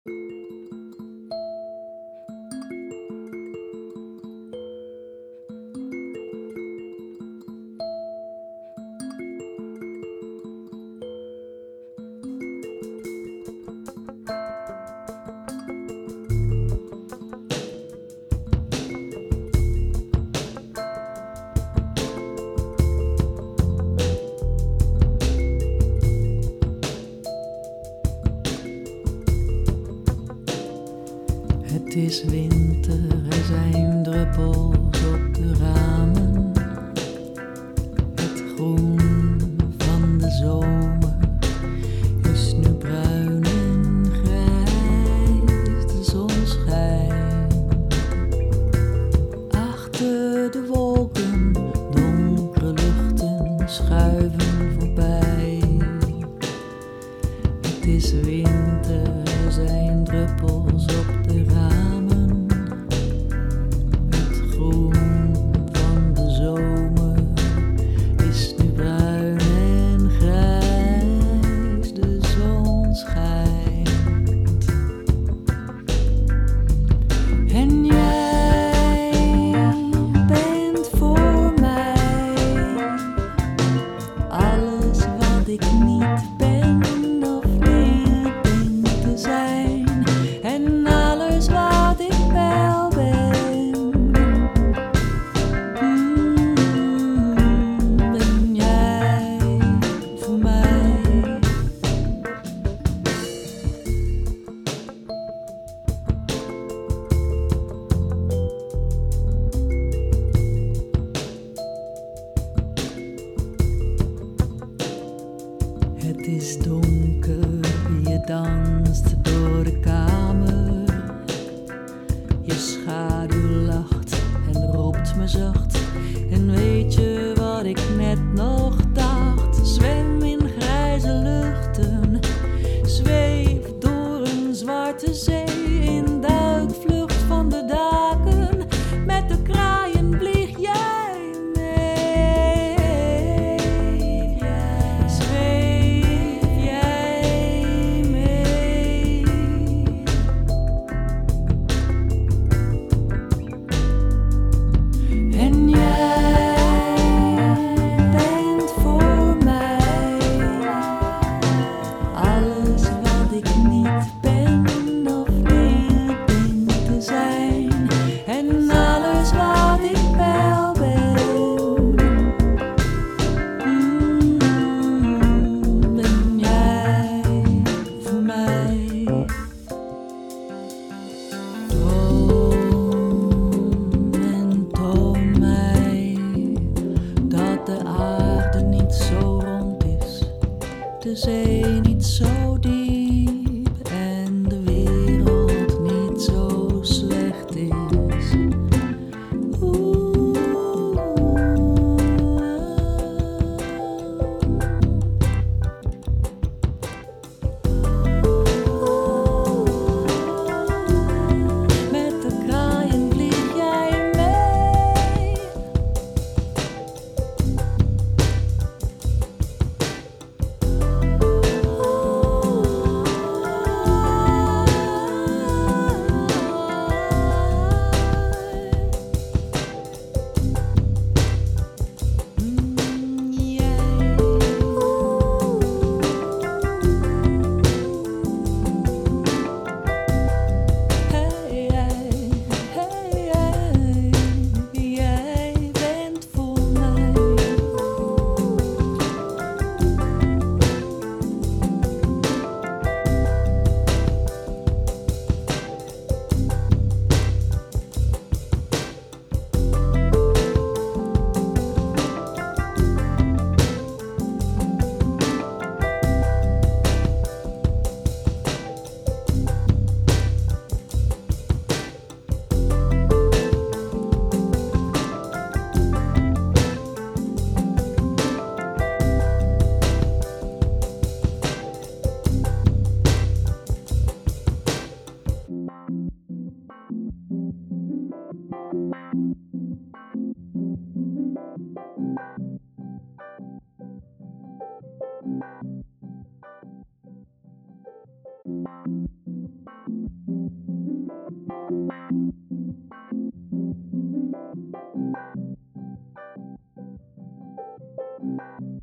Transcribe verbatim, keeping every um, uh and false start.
Het is winter, er zijn druppels op de ramen. Het groen van de zomer is nu bruin en grijs. De zon schijnt achter de wolken, donkere luchten schuiven voorbij. Het is winter, er zijn druppels op de ramen. Het groen van de zomer is nu bruin en grijs. De zon schijnt. En jij bent voor mij alles wat ik niet ben. En alles wat ik wel ben, mm, ben jij voor mij. Het is donker, je danst door de kamer. Je schaduw lacht en roept me zacht. En weet je wat ik net nog dacht? Zwem in grijze luchten, zweef door een zwarte zee. In duikvlucht van de daken, met de kraaien vlieg jij mee. Zweef jij mee. En jij bent voor mij alles wat ik niet ben of niet denk te zijn. En alles wat ik wel ben, mm, ben jij voor mij. Droom en toon mij dat de aarde niet zo rond is, de zee niet zo diep en de wereld niet zo slecht is. Oeh. Met de kraaien vlieg jij mee. Oeh. Thank